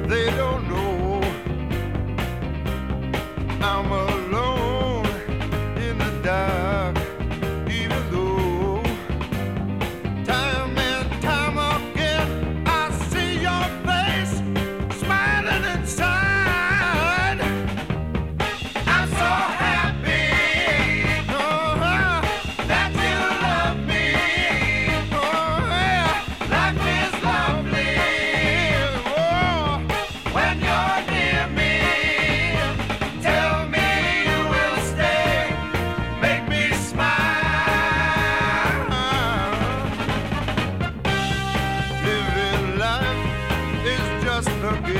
They don't know I'm alone in the dark, even though time and time again I see your face smiling inside. I'm so happy that you love me. Oh, yeah. Life is lovely when you're near me. Tell me you will stay, make me smile. Living life is just a game.